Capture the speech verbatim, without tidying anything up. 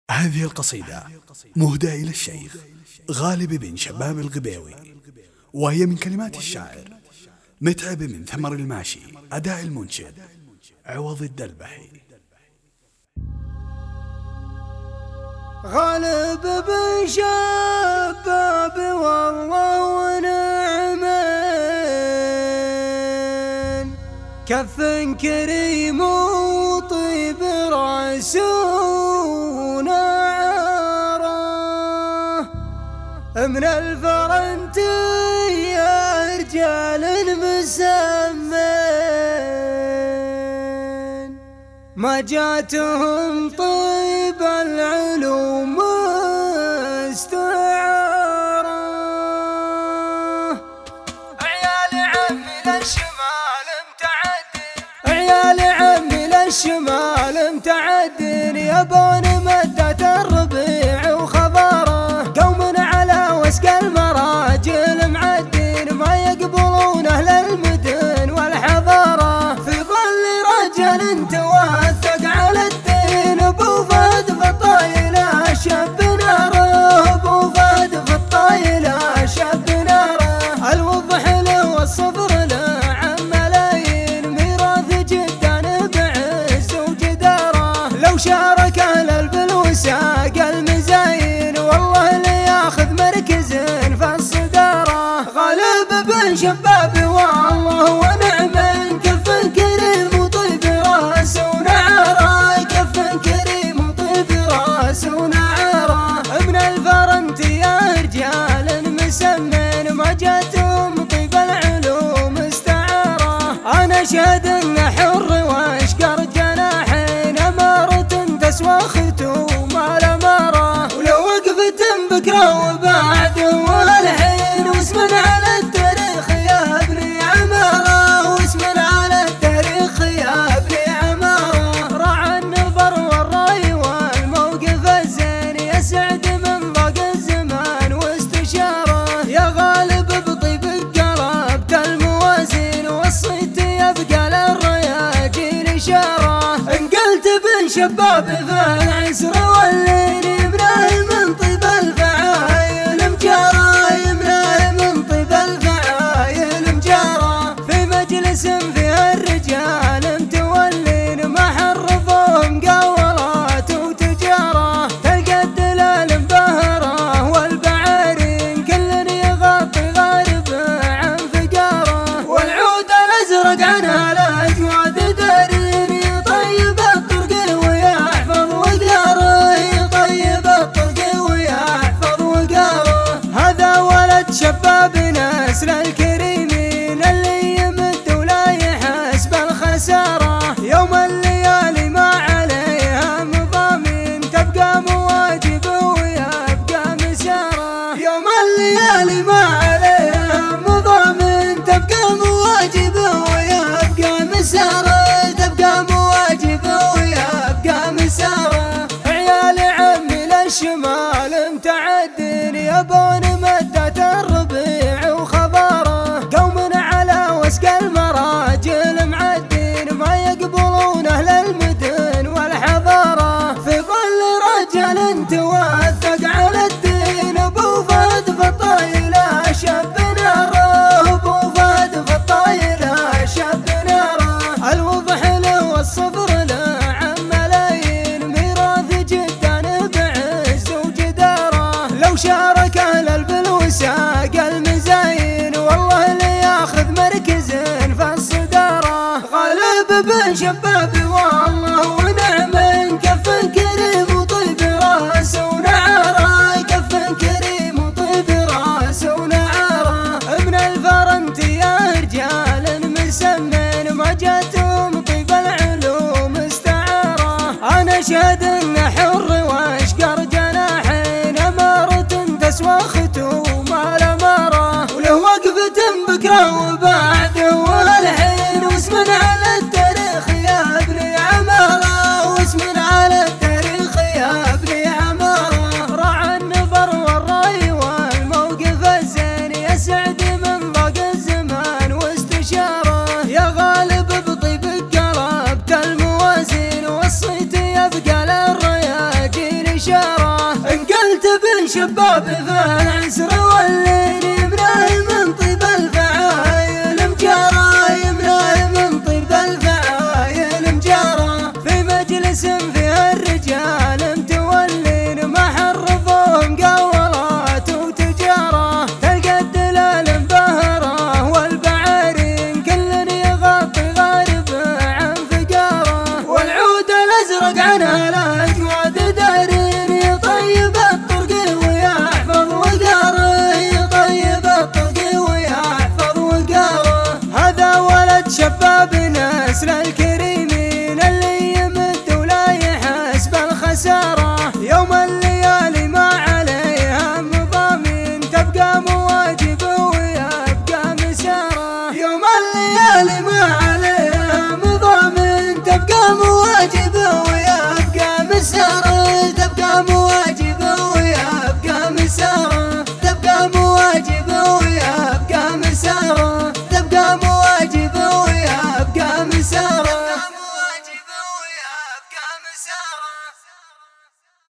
هذه القصيدة مهداة إلى الشيخ غالب بن شباب الغبيوي، وهي من كلمات الشاعر متعب بن ثمر الماشي، أداء المنشد عوض الدلبحي. غالب بن شباب والله ونعمين، كف كريم وطيب رأسنا عاره، من الفرنتية رجال مسمين، ما جاتهم طيب العلوم استعاره. عيال عمي للشمال متعدين، عيال عمي للشمال متعدين، يبون مدة الربيع وخضاره، قوم على وسق المراجل معدين، ما يقبلون أهل المدن والحضاره، في ظل رجل توثق على الدين، ابو فهد في الطايله شب ناره، ابو فهد في الطايله شب ناره، الوضح له والصبر له عن ملايين، ميراث جدا بعز وجداره، لو شارك اهل البلوساق المزاين، والله لياخذ مركز في الصداره. غالب بن شباب والله ونعم، كف كريم وطيب راس ونعره، كف كريم وطيب راس ونعره، من الفرنتية رجال مسمين، ما جاتهم طيب العلوم استعاره. انا اشهد ان حر واشقر جناحين، امارة تسوى ختوم الاماره، ولو وقفت بكره وبعد والحين، واسم على التاريخ يا ابني عماره، واسم على التاريخ يا ابني عماره، راعى النظر والراي والموقف الزين، يسعد من ضاق الزمان واستشاره، يا غالب بطيب قلبت الموازين، والصيت يبقى للرياجيل اشاره، انقلت بن شباب في العسر والليل، يمناه من طيب الفعايل مجاره، يمناه من طيب الفعايل مجاره، في مجلس فيها الرجال متولين، ما حرفوهم قولات وتجاره، تلقى الدلال مبهره والبعارين، كل يغطي غارب عن فقاره، والعود الازرق عنها الاجواد دارين، يطيب الطرق ويحفظ وقاره، يطيب الطرق ويحفظ وقاره، هذا ولد شباب نسل الكريمين، اللي يمد ولا يحس بالخساره، يوم الليالي ما عليها مضامين، تبقى مواجب ويبقى مساره، يوم الليالي ما عليها مضامين، تبقى مواجب ويبقى مساره، تبقى مواجب ويبقى مساره. عيال عمي للشمال متعدين، يبون مدة الربيع وخضاره، قوم على وسق المراجل معدين، ما يقبلون أهل المدن والحضاره، في ظل رجل توثق على الدين، ابو فهد في الطايله شب ناره، ابو فهد في الطايله شب ناره، الوضح له والصبر له عن ملايين، ميراث جدا بعز وجداره، لو شارك اهل البلوساق المزاين، والله لياخذ مركز في الصداره. غالب بن شباب والله ونعم، كف كريم وطيب راس ونعره، كف كريم وطيب راس ونعره، من الفرنتية رجال مسمين، ما جاتهم طيب العلوم استعاره. انا اشهد ان حر واشقر جناحين، امارة تسوى ختوم الاماره، وله وقفة بكره وبعد والحين، واسم على التاريخ يا ابني عماره. إشارة، انقلت بن شباب في العسر والليل